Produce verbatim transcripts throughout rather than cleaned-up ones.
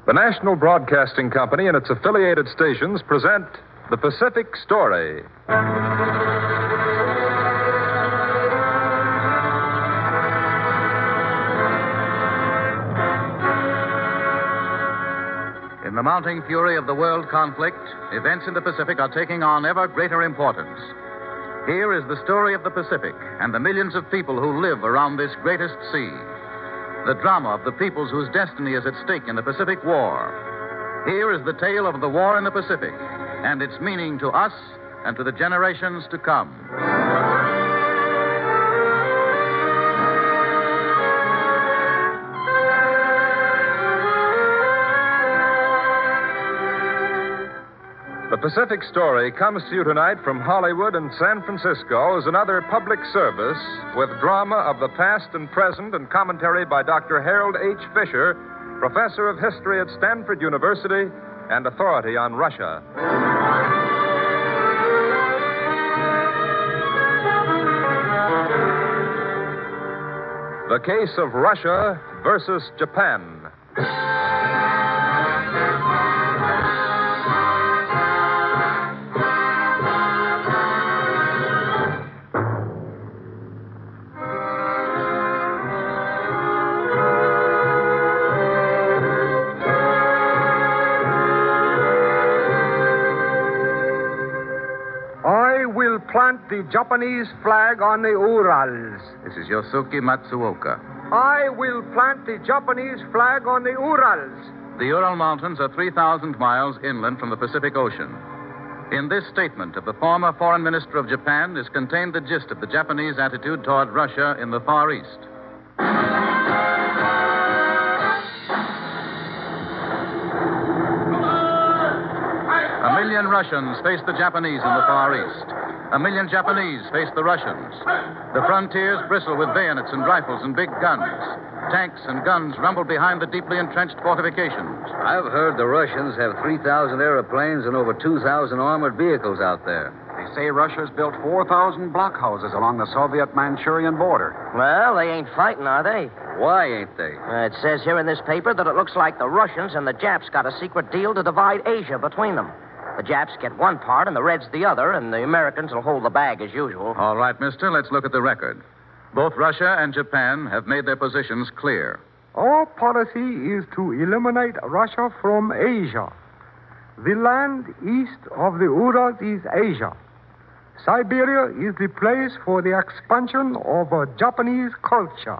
The National Broadcasting Company and its affiliated stations present The Pacific Story. In the mounting fury of the world conflict, events in the Pacific are taking on ever greater importance. Here is the story of the Pacific and the millions of people who live around this greatest sea. The drama of the peoples whose destiny is at stake in the Pacific War. Here is the tale of the war in the Pacific and its meaning to us and to the generations to come. The Pacific Story comes to you tonight from Hollywood and San Francisco as another public service with drama of the past and present and commentary by Doctor Harold H. Fisher, professor of history at Stanford University and authority on Russia. The case of Russia versus Japan. Plant the Japanese flag on the Urals. This is Yosuke Matsuoka. I will plant the Japanese flag on the Urals. The Ural Mountains are three thousand miles inland from the Pacific Ocean. In this statement of the former foreign minister of Japan is contained the gist of the Japanese attitude toward Russia in the Far East. A million Russians face the Japanese in the Far East. A million Japanese face the Russians. The frontiers bristle with bayonets and rifles and big guns. Tanks and guns rumble behind the deeply entrenched fortifications. I've heard the Russians have three thousand airplanes and over two thousand armored vehicles out there. They say Russia's built four thousand blockhouses along the Soviet-Manchurian border. Well, they ain't fighting, are they? Why ain't they? Uh, it says here in this paper that it looks like the Russians and the Japs got a secret deal to divide Asia between them. The Japs get one part and the Reds the other, and the Americans will hold the bag as usual. All right, mister, let's look at the record. Both Russia and Japan have made their positions clear. Our policy is to eliminate Russia from Asia. The land east of the Urals is Asia. Siberia is the place for the expansion of a Japanese culture.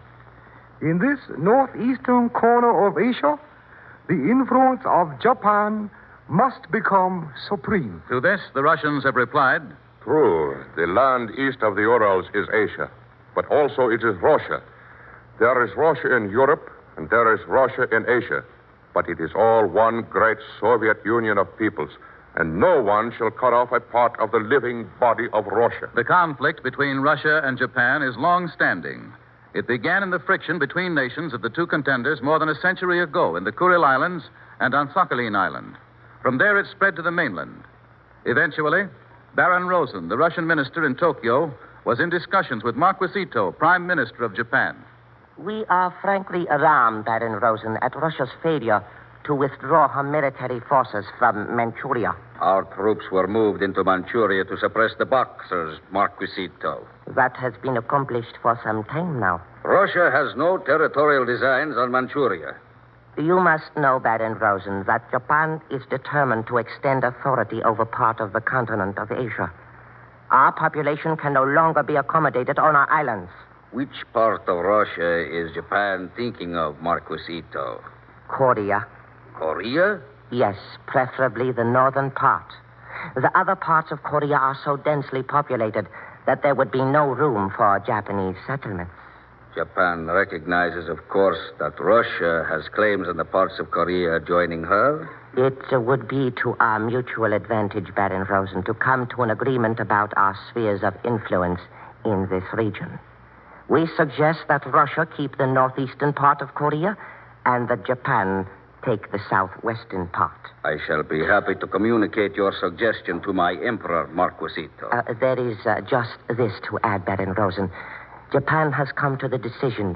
In this northeastern corner of Asia, the influence of Japan must become supreme. To this, the Russians have replied, True. The land east of the Urals is Asia, but also it is Russia. There is Russia in Europe, and there is Russia in Asia, but it is all one great Soviet Union of peoples, and no one shall cut off a part of the living body of Russia. The conflict between Russia and Japan is long-standing. It began in the friction between nations of the two contenders more than a century ago in the Kuril Islands and on Sakhalin Island. From there, it spread to the mainland. Eventually, Baron Rosen, the Russian minister in Tokyo, was in discussions with Marquis Ito, Prime Minister of Japan. We are frankly alarmed, Baron Rosen, at Russia's failure to withdraw her military forces from Manchuria. Our troops were moved into Manchuria to suppress the Boxers, Marquis Ito. That has been accomplished for some time now. Russia has no territorial designs on Manchuria. You must know, Baron Rosen, that Japan is determined to extend authority over part of the continent of Asia. Our population can no longer be accommodated on our islands. Which part of Russia is Japan thinking of, Marquis Ito? Korea. Korea? Yes, preferably the northern part. The other parts of Korea are so densely populated that there would be no room for Japanese settlements. Japan recognizes, of course, that Russia has claims on the parts of Korea adjoining her. It uh, would be to our mutual advantage, Baron Rosen, to come to an agreement about our spheres of influence in this region. We suggest that Russia keep the northeastern part of Korea and that Japan take the southwestern part. I shall be happy to communicate your suggestion to my emperor, Marquis Ito. Uh, there is uh, just this to add, Baron Rosen. Japan has come to the decision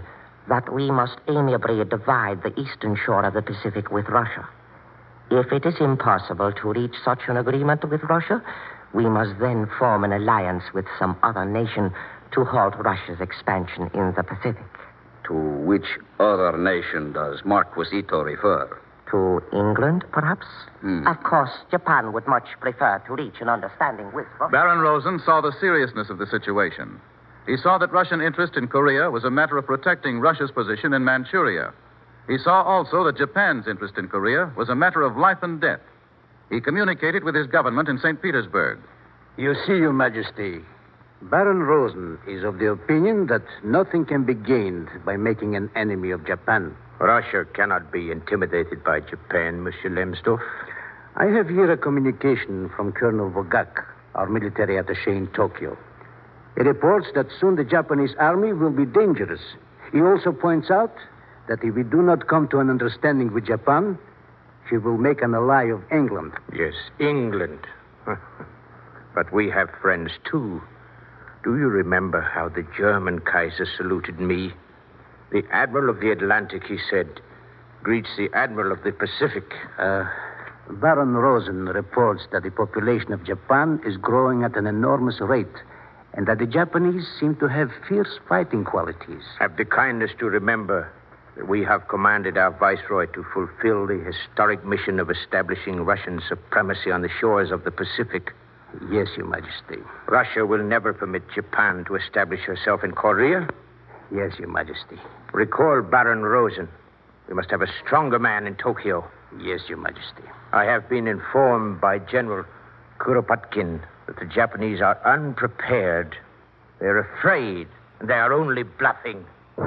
that we must amiably divide the eastern shore of the Pacific with Russia. If it is impossible to reach such an agreement with Russia, we must then form an alliance with some other nation to halt Russia's expansion in the Pacific. To which other nation does Marquis Ito refer? To England, perhaps? Hmm. Of course, Japan would much prefer to reach an understanding with Russia. Baron Rosen saw the seriousness of the situation. He saw that Russian interest in Korea was a matter of protecting Russia's position in Manchuria. He saw also that Japan's interest in Korea was a matter of life and death. He communicated with his government in Saint Petersburg. You see, Your Majesty, Baron Rosen is of the opinion that nothing can be gained by making an enemy of Japan. Russia cannot be intimidated by Japan, Monsieur Lemsdorff. I have here a communication from Colonel Vogak, our military attaché in Tokyo. He reports that soon the Japanese army will be dangerous. He also points out that if we do not come to an understanding with Japan, she will make an ally of England. Yes, England. But we have friends, too. Do you remember how the German Kaiser saluted me? The Admiral of the Atlantic, he said, greets the Admiral of the Pacific. Uh, Baron Rosen reports that the population of Japan is growing at an enormous rate, and that the Japanese seem to have fierce fighting qualities. Have the kindness to remember that we have commanded our Viceroy to fulfill the historic mission of establishing Russian supremacy on the shores of the Pacific. Yes, Your Majesty. Russia will never permit Japan to establish herself in Korea. Yes, Your Majesty. Recall Baron Rosen. We must have a stronger man in Tokyo. Yes, Your Majesty. I have been informed by General Kuropatkin that the Japanese are unprepared. They're afraid, and they are only bluffing.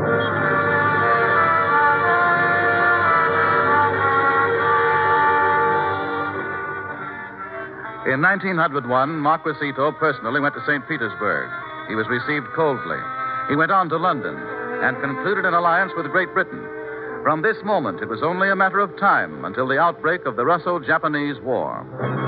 In nineteen oh one, Marquis Ito personally went to Saint Petersburg. He was received coldly. He went on to London and concluded an alliance with Great Britain. From this moment, it was only a matter of time until the outbreak of the Russo-Japanese War.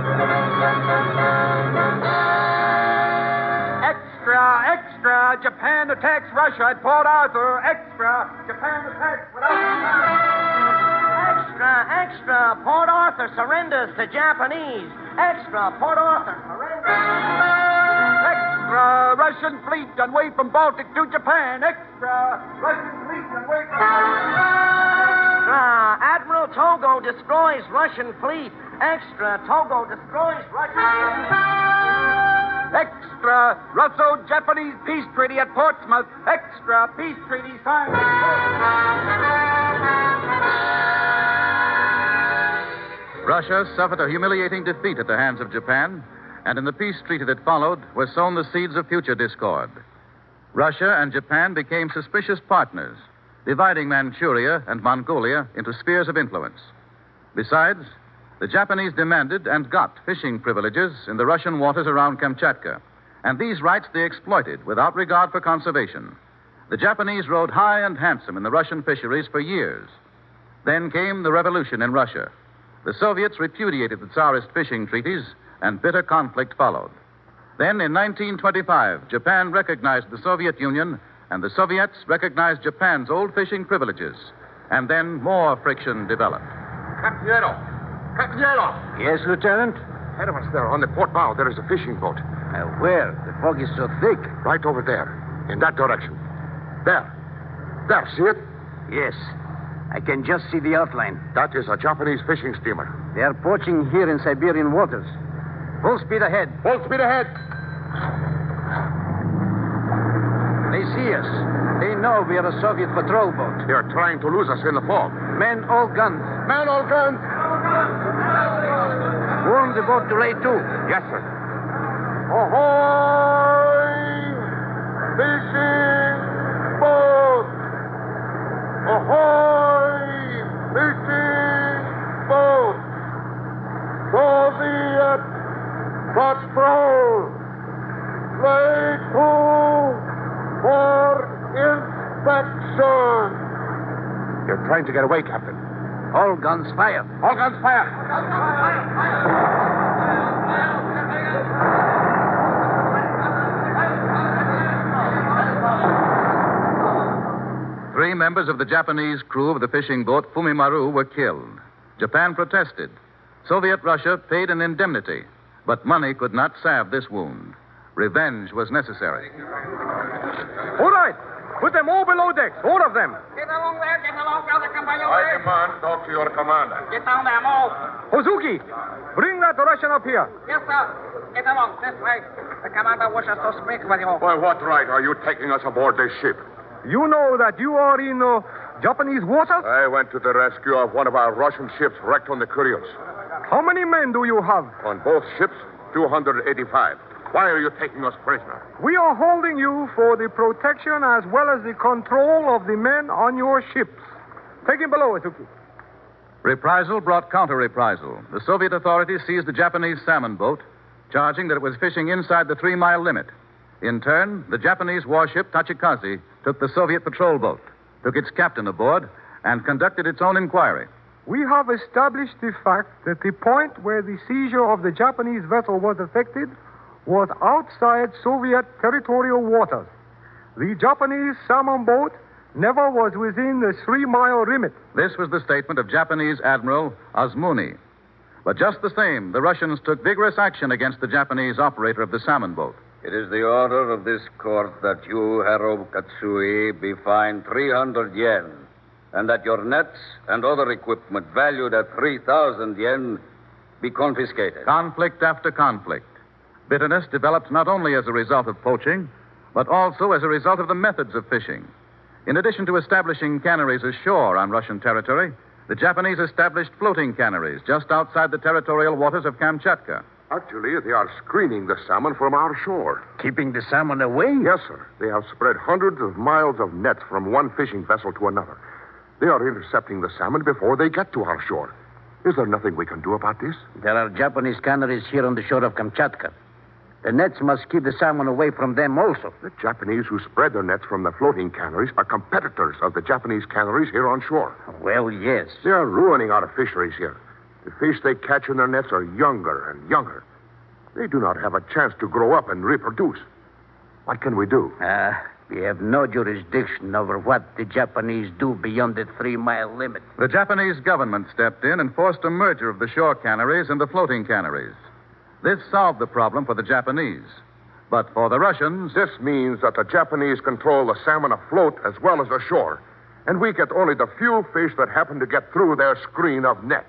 Extra, extra! Japan attacks Russia at Port Arthur. Extra! Japan attacks without... Extra, extra! Port Arthur surrenders to Japanese. Extra! Port Arthur surrenders. Extra! Russian fleet on way from Baltic to Japan. Extra! Russian fleet on way from... Extra! Admiral Togo destroys Russian fleet. Extra! Togo destroys Russian fleet. Extra! Russo-Japanese peace treaty at Portsmouth. Extra! Peace treaty signed. Russia suffered a humiliating defeat at the hands of Japan, and in the peace treaty that followed were sown the seeds of future discord. Russia and Japan became suspicious partners, dividing Manchuria and Mongolia into spheres of influence. Besides, the Japanese demanded and got fishing privileges in the Russian waters around Kamchatka, and these rights they exploited without regard for conservation. The Japanese rode high and handsome in the Russian fisheries for years. Then came the revolution in Russia. The Soviets repudiated the Tsarist fishing treaties, and bitter conflict followed. Then, in nineteen twenty-five, Japan recognized the Soviet Union, and the Soviets recognized Japan's old fishing privileges. And then more friction developed. Captain Captain Yes, Lieutenant? Ahead of us there, on the port bow, there is a fishing boat. Uh, where? The fog is so thick. Right over there, in that direction. There. There, see it? Yes. I can just see the outline. That is a Japanese fishing steamer. They are poaching here in Siberian waters. Full speed ahead. Full speed ahead. They see us. They know we are a Soviet patrol boat. They are trying to lose us in the fog. Men, all guns. Man, all guns. Warm the boat to lay to. Yes, sir. Ahoy! Fishing boat! Ahoy! Fishing boat! Soviet patrol! Lay to for inspection! You're trying to get away, Captain. All guns fire. All guns fire! Three Three members of the Japanese crew of the fishing boat Fumimaru were killed. Japan protested. Soviet Russia paid an indemnity, but money could not salve this wound. Revenge was necessary. All right. Put them all below decks, all of them. Get along there, get along, brother. Come by your I way. demand talk to your commander. Get down there, move. Ozuki, bring that Russian up here. Yes, sir. Get along, this way. The commander wishes to speak with you. By what right are you taking us aboard this ship? You know that you are in uh, Japanese waters? I went to the rescue of one of our Russian ships wrecked on the Kuriles. How many men do you have? On both ships, two hundred eighty-five. Why are you taking us prisoner? We are holding you for the protection as well as the control of the men on your ships. Take him below, Ozuki. Reprisal brought counter-reprisal. The Soviet authorities seized the Japanese salmon boat, charging that it was fishing inside the three-mile limit. In turn, the Japanese warship Tachikaze took the Soviet patrol boat, took its captain aboard, and conducted its own inquiry. We have established the fact that the point where the seizure of the Japanese vessel was effected was outside Soviet territorial waters. The Japanese salmon boat never was within the three-mile limit. This was the statement of Japanese Admiral Azumuni. But just the same, the Russians took vigorous action against the Japanese operator of the salmon boat. It is the order of this court that you, Haro Katsui, be fined three hundred yen, and that your nets and other equipment valued at three thousand yen be confiscated. Conflict after conflict. Bitterness developed not only as a result of poaching, but also as a result of the methods of fishing. In addition to establishing canneries ashore on Russian territory, the Japanese established floating canneries just outside the territorial waters of Kamchatka. Actually, they are screening the salmon from our shore. Keeping the salmon away? Yes, sir. They have spread hundreds of miles of nets from one fishing vessel to another. They are intercepting the salmon before they get to our shore. Is there nothing we can do about this? There are Japanese canneries here on the shore of Kamchatka. The nets must keep the salmon away from them also. The Japanese who spread their nets from the floating canneries are competitors of the Japanese canneries here on shore. Well, yes. They are ruining our fisheries here. The fish they catch in their nets are younger and younger. They do not have a chance to grow up and reproduce. What can we do? Ah, uh, we have no jurisdiction over what the Japanese do beyond the three-mile limit. The Japanese government stepped in and forced a merger of the shore canneries and the floating canneries. This solved the problem for the Japanese. But for the Russians... This means that the Japanese control the salmon afloat as well as ashore. And we get only the few fish that happen to get through their screen of nets.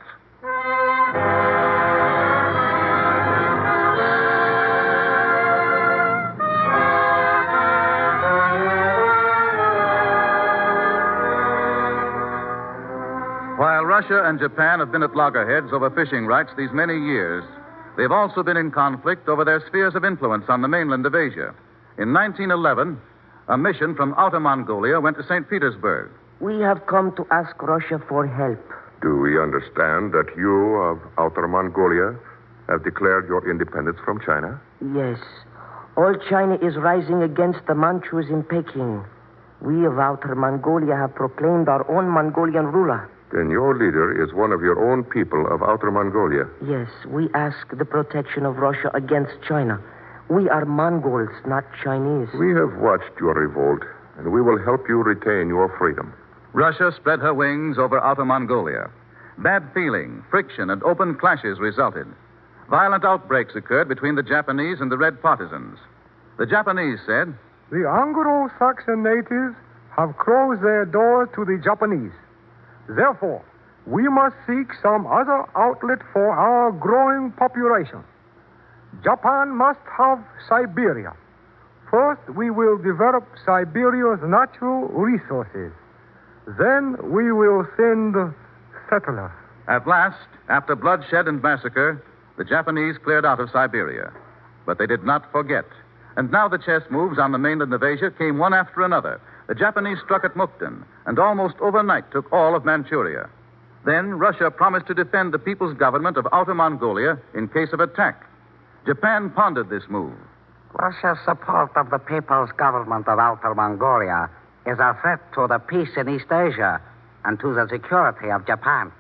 While Russia and Japan have been at loggerheads over fishing rights these many years, they've also been in conflict over their spheres of influence on the mainland of Asia. In nineteen eleven, a mission from Outer Mongolia went to Saint Petersburg. We have come to ask Russia for help. Do we understand that you of Outer Mongolia have declared your independence from China? Yes. All China is rising against the Manchus in Peking. We of Outer Mongolia have proclaimed our own Mongolian ruler. Then your leader is one of your own people of Outer Mongolia. Yes, we ask the protection of Russia against China. We are Mongols, not Chinese. We have watched your revolt, and we will help you retain your freedom. Russia spread her wings over Outer Mongolia. Bad feeling, friction, and open clashes resulted. Violent outbreaks occurred between the Japanese and the Red partisans. The Japanese said, The Anglo-Saxon natives have closed their doors to the Japanese. Therefore, we must seek some other outlet for our growing population. Japan must have Siberia. First, we will develop Siberia's natural resources. Then we will send settlers. At last, after bloodshed and massacre, the Japanese cleared out of Siberia. But they did not forget. And now the chess moves on the mainland of Asia came one after another. The Japanese struck at Mukden and almost overnight took all of Manchuria. Then Russia promised to defend the people's government of Outer Mongolia in case of attack. Japan pondered this move. Russia's support of the people's government of Outer Mongolia is a threat to the peace in East Asia and to the security of Japan.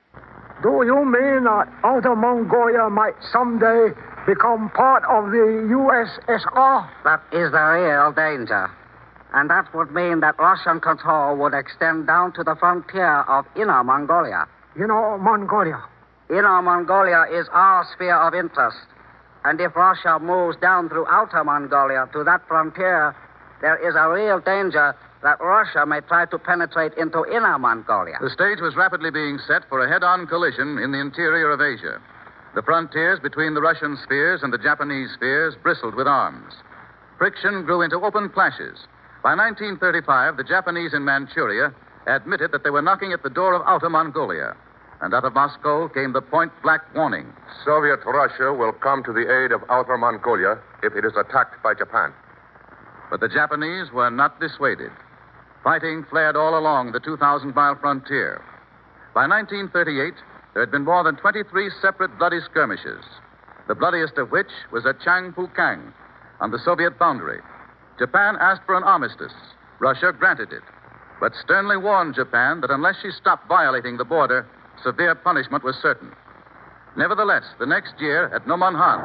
Do you mean that Outer Mongolia might someday become part of the U S S R? That is the real danger. And that would mean that Russian control would extend down to the frontier of Inner Mongolia. You know, Mongolia. Inner Mongolia is our sphere of interest. And if Russia moves down through Outer Mongolia to that frontier, there is a real danger that Russia may try to penetrate into Inner Mongolia. The stage was rapidly being set for a head-on collision in the interior of Asia. The frontiers between the Russian spheres and the Japanese spheres bristled with arms. Friction grew into open clashes. By nineteen thirty-five, the Japanese in Manchuria admitted that they were knocking at the door of Outer Mongolia. And out of Moscow came the point-blank warning. Soviet Russia will come to the aid of Outer Mongolia if it is attacked by Japan. But the Japanese were not dissuaded. Fighting flared all along the two thousand mile frontier. By nineteen thirty-eight, there had been more than twenty-three separate bloody skirmishes, the bloodiest of which was at Changpukang on the Soviet boundary. Japan asked for an armistice. Russia granted it, but sternly warned Japan that unless she stopped violating the border, severe punishment was certain. Nevertheless, the next year at Nomonhan.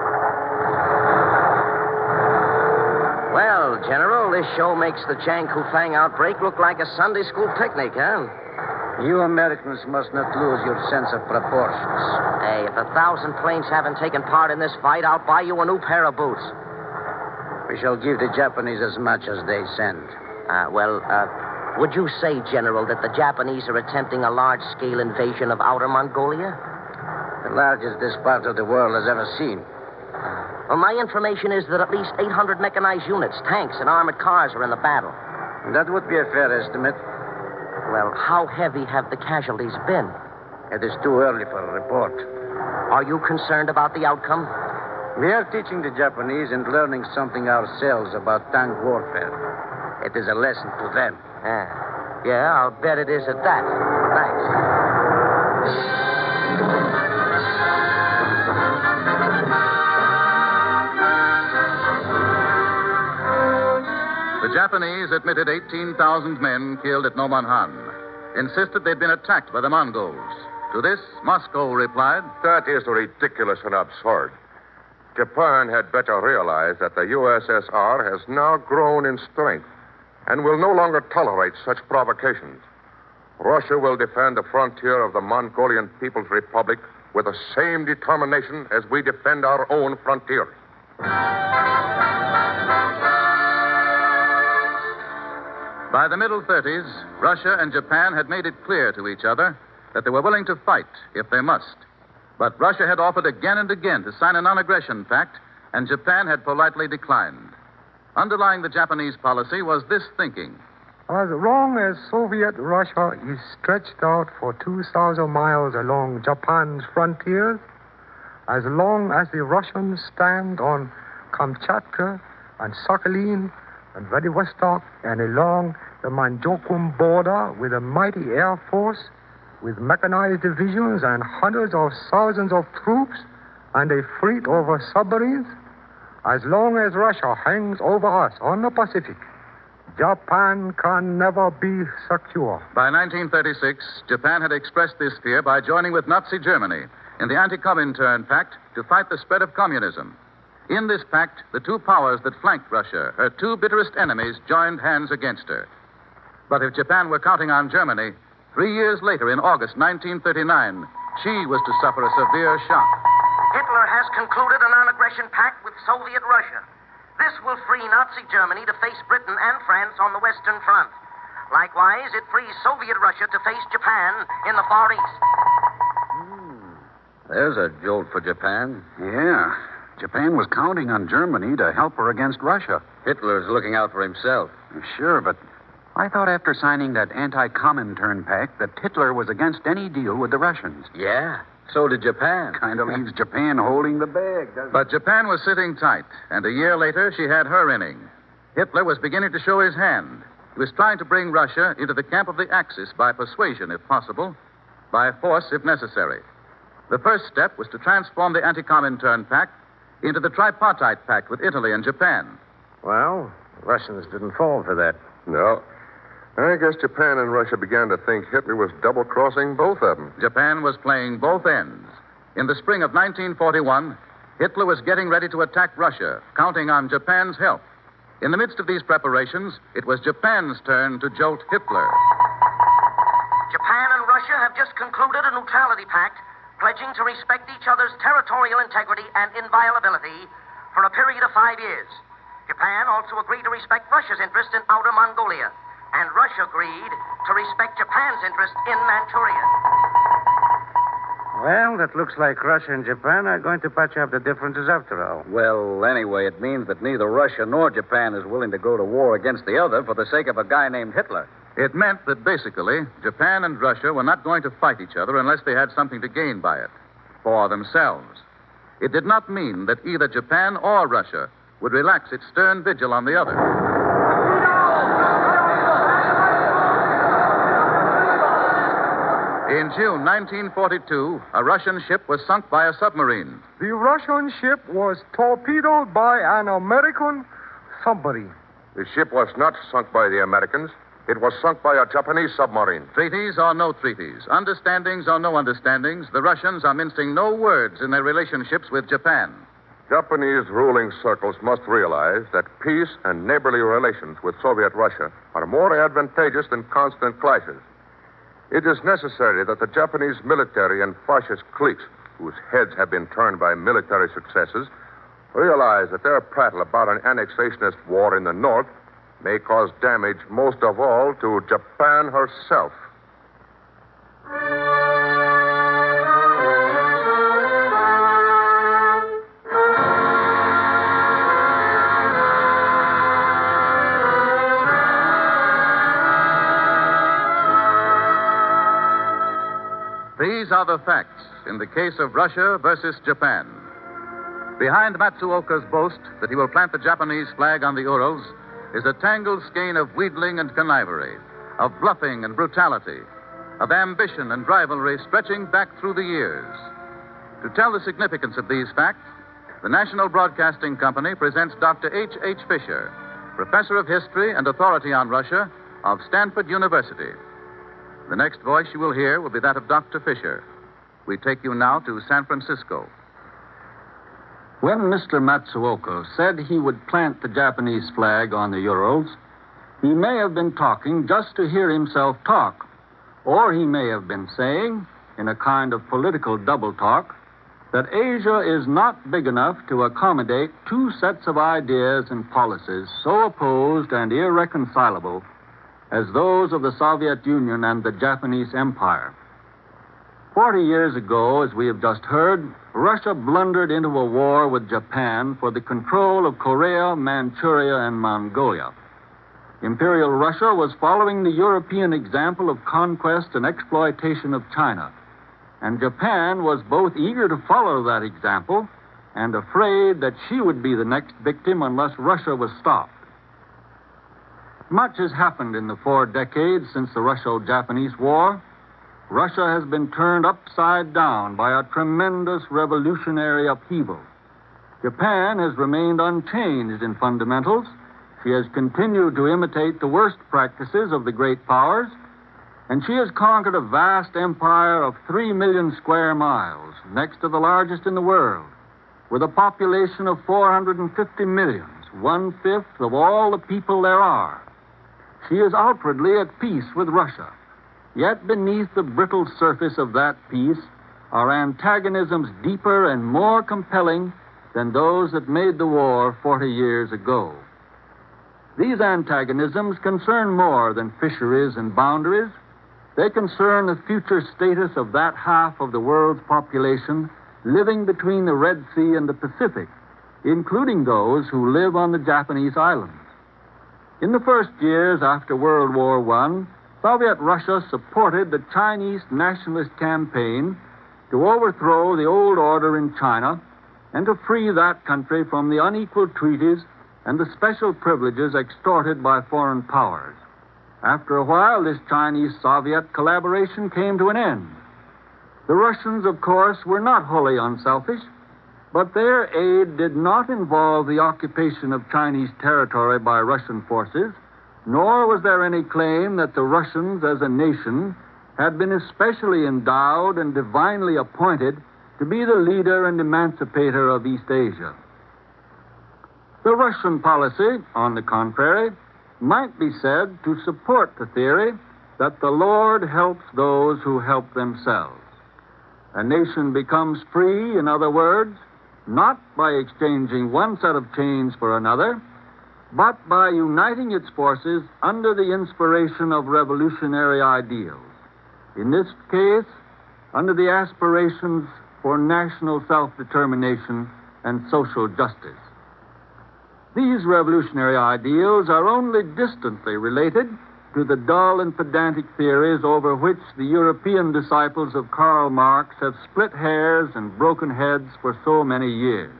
Well, General, this show makes the Changpukang outbreak look like a Sunday school picnic, huh? You Americans must not lose your sense of proportions. Hey, if a thousand planes haven't taken part in this fight, I'll buy you a new pair of boots. We shall give the Japanese as much as they send. Uh, well, uh, would you say, General, that the Japanese are attempting a large-scale invasion of Outer Mongolia? The largest this part of the world has ever seen. Well, my information is that at least eight hundred mechanized units, tanks, and armored cars are in the battle. That would be a fair estimate. Well, how heavy have the casualties been? It is too early for a report. Are you concerned about the outcome? We are teaching the Japanese and learning something ourselves about tank warfare. It is a lesson to them. Yeah, yeah, I'll bet it is at that. Thanks. The Japanese admitted eighteen thousand men killed at Nomonhan, insisted they'd been attacked by the Mongols. To this, Moscow replied, That is ridiculous and absurd. Japan had better realize that the U S S R has now grown in strength and will no longer tolerate such provocations. Russia will defend the frontier of the Mongolian People's Republic with the same determination as we defend our own frontier. By the middle thirties, Russia and Japan had made it clear to each other that they were willing to fight if they must. But Russia had offered again and again to sign a non-aggression pact, and Japan had politely declined. Underlying the Japanese policy was this thinking. As long as Soviet Russia is stretched out for two thousand miles along Japan's frontiers, as long as the Russians stand on Kamchatka and Sakhalin and Vladivostok and along the Manchukuo border with a mighty air force, with mechanized divisions and hundreds of thousands of troops and a fleet of submarines, as long as Russia hangs over us on the Pacific, Japan can never be secure. By nineteen thirty-six, Japan had expressed this fear by joining with Nazi Germany in the Anti-Comintern Pact to fight the spread of communism. In this pact, the two powers that flanked Russia, her two bitterest enemies, joined hands against her. But if Japan were counting on Germany, three years later, in August nineteen thirty-nine, she was to suffer a severe shock. Hitler has concluded a non-aggression pact with Soviet Russia. This will free Nazi Germany to face Britain and France on the Western Front. Likewise, it frees Soviet Russia to face Japan in the Far East. Hmm. There's a jolt for Japan. Yeah. Japan was counting on Germany to help her against Russia. Hitler's looking out for himself. Sure, but I thought after signing that anti-Comintern pact that Hitler was against any deal with the Russians. Yeah, so did Japan. Kind of leaves Japan holding the bag, doesn't But Japan was sitting tight, and a year later she had her inning. Hitler was beginning to show his hand. He was trying to bring Russia into the camp of the Axis by persuasion, if possible, by force, if necessary. The first step was to transform the Anti-Comintern Pact into the Tripartite Pact with Italy and Japan. Well, the Russians didn't fall for that. No. I guess Japan and Russia began to think Hitler was double-crossing both of them. Japan was playing both ends. In the spring of nineteen forty-one, Hitler was getting ready to attack Russia, counting on Japan's help. In the midst of these preparations, it was Japan's turn to jolt Hitler. Japan and Russia have just concluded a neutrality pact, pledging to respect each other's territorial integrity and inviolability for a period of five years. Japan also agreed to respect Russia's interest in Outer Mongolia, and Russia agreed to respect Japan's interest in Manchuria. Well, that looks like Russia and Japan are going to patch up the differences after all. Well, anyway, it means that neither Russia nor Japan is willing to go to war against the other for the sake of a guy named Hitler. It meant that basically, Japan and Russia were not going to fight each other unless they had something to gain by it, for themselves. It did not mean that either Japan or Russia would relax its stern vigil on the other. In June nineteen forty-two, a Russian ship was sunk by a submarine. The Russian ship was torpedoed by an American submarine. The ship was not sunk by the Americans. It was sunk by a Japanese submarine. Treaties or no treaties, understandings or no understandings, the Russians are mincing no words in their relationships with Japan. Japanese ruling circles must realize that peace and neighborly relations with Soviet Russia are more advantageous than constant clashes. It is necessary that the Japanese military and fascist cliques, whose heads have been turned by military successes, realize that their prattle about an annexationist war in the north may cause damage most of all to Japan herself. These are the facts in the case of Russia versus Japan. Behind Matsuoka's boast that he will plant the Japanese flag on the Urals is a tangled skein of wheedling and connivery, of bluffing and brutality, of ambition and rivalry stretching back through the years. To tell the significance of these facts, the National Broadcasting Company presents Doctor H H. Fisher, professor of history and authority on Russia of Stanford University. The next voice you will hear will be that of Doctor Fisher. We take you now to San Francisco. When Mister Matsuoka said he would plant the Japanese flag on the Urals, he may have been talking just to hear himself talk, or he may have been saying, in a kind of political double talk, that Asia is not big enough to accommodate two sets of ideas and policies so opposed and irreconcilable as those of the Soviet Union and the Japanese Empire. Forty years ago, as we have just heard, Russia blundered into a war with Japan for the control of Korea, Manchuria, and Mongolia. Imperial Russia was following the European example of conquest and exploitation of China, and Japan was both eager to follow that example and afraid that she would be the next victim unless Russia was stopped. Much has happened in the four decades since the Russo-Japanese War. Russia has been turned upside down by a tremendous revolutionary upheaval. Japan has remained unchanged in fundamentals. She has continued to imitate the worst practices of the great powers, and she has conquered a vast empire of three million square miles, next to the largest in the world, with a population of four hundred fifty million, one-fifth of all the people there are. She is outwardly at peace with Russia. Yet beneath the brittle surface of that peace are antagonisms deeper and more compelling than those that made the war forty years ago. These antagonisms concern more than fisheries and boundaries. They concern the future status of that half of the world's population living between the Red Sea and the Pacific, including those who live on the Japanese islands. In the first years after World War One, Soviet Russia supported the Chinese nationalist campaign to overthrow the old order in China and to free that country from the unequal treaties and the special privileges extorted by foreign powers. After a while, this Chinese-Soviet collaboration came to an end. The Russians, of course, were not wholly unselfish, but their aid did not involve the occupation of Chinese territory by Russian forces, nor was there any claim that the Russians as a nation had been especially endowed and divinely appointed to be the leader and emancipator of East Asia. The Russian policy, on the contrary, might be said to support the theory that the Lord helps those who help themselves. A nation becomes free, in other words, not by exchanging one set of chains for another, but by uniting its forces under the inspiration of revolutionary ideals. In this case, under the aspirations for national self-determination and social justice. These revolutionary ideals are only distantly related to the dull and pedantic theories over which the European disciples of Karl Marx have split hairs and broken heads for so many years.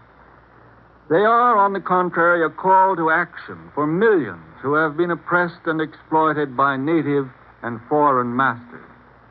They are, on the contrary, a call to action for millions who have been oppressed and exploited by native and foreign masters.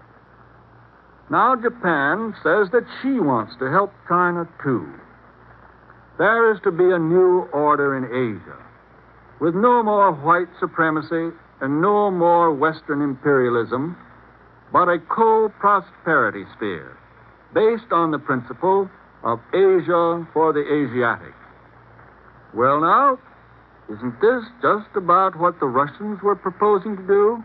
Now Japan says that she wants to help China, too. There is to be a new order in Asia, with no more white supremacy and no more Western imperialism, but a co-prosperity sphere based on the principle of Asia for the Asiatic. Well, now, isn't this just about what the Russians were proposing to do?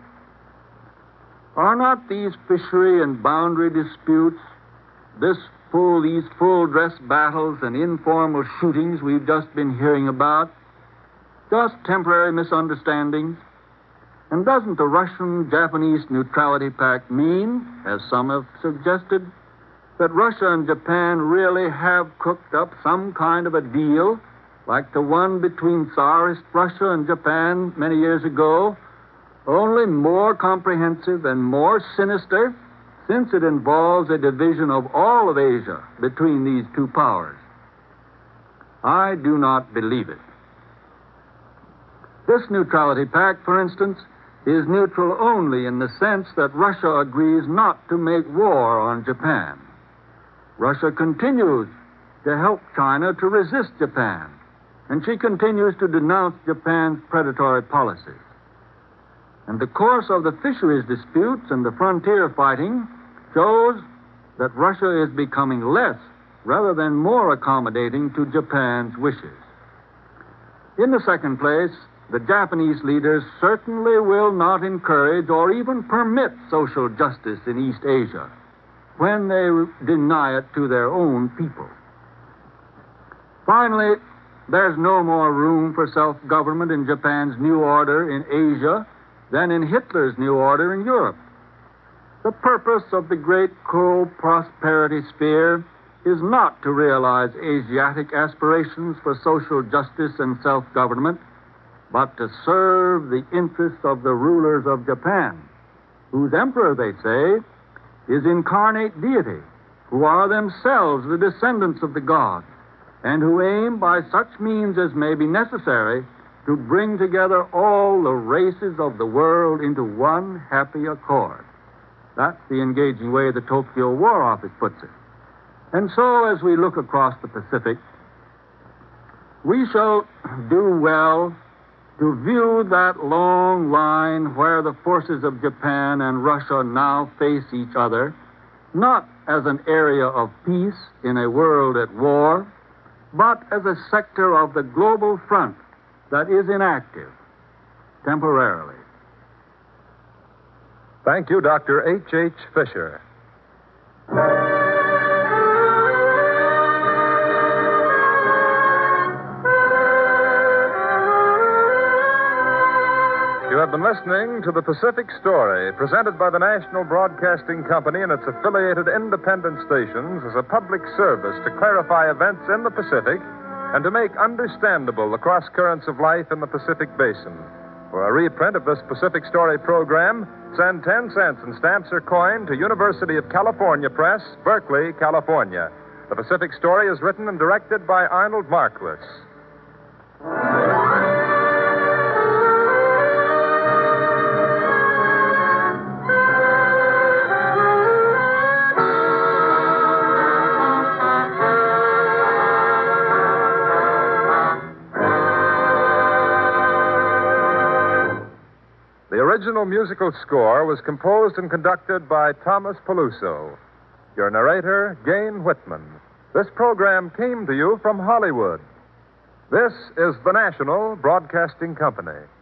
Are not these fishery and boundary disputes, this full, these full-dress battles and informal shootings we've just been hearing about, just temporary misunderstandings? And doesn't the Russian-Japanese Neutrality Pact mean, as some have suggested, that Russia and Japan really have cooked up some kind of a deal, like the one between Tsarist Russia and Japan many years ago, only more comprehensive and more sinister, since it involves a division of all of Asia between these two powers? I do not believe it. This Neutrality Pact, for instance, is neutral only in the sense that Russia agrees not to make war on Japan. Russia continues to help China to resist Japan, and she continues to denounce Japan's predatory policies. And the course of the fisheries disputes and the frontier fighting shows that Russia is becoming less rather than more accommodating to Japan's wishes. In the second place, the Japanese leaders certainly will not encourage or even permit social justice in East Asia when they deny it to their own people. Finally, there's no more room for self-government in Japan's new order in Asia than in Hitler's new order in Europe. The purpose of the great co-prosperity sphere is not to realize Asiatic aspirations for social justice and self-government, but to serve the interests of the rulers of Japan, whose emperor, they say, is incarnate deity, who are themselves the descendants of the gods, and who aim by such means as may be necessary to bring together all the races of the world into one happy accord. That's the engaging way the Tokyo War Office puts it. And so, as we look across the Pacific, we shall do well to view that long line where the forces of Japan and Russia now face each other, not as an area of peace in a world at war, but as a sector of the global front that is inactive, temporarily. Thank you, Doctor H H. Fisher. You have been listening to The Pacific Story, presented by the National Broadcasting Company and its affiliated independent stations as a public service to clarify events in the Pacific and to make understandable the cross currents of life in the Pacific Basin. For a reprint of this Pacific Story program, send ten cents in stamps or coin to University of California Press, Berkeley, California. The Pacific Story is written and directed by Arnold Marquis. The original musical score was composed and conducted by Thomas Peluso. Your narrator, Jane Whitman. This program came to you from Hollywood. This is the National Broadcasting Company.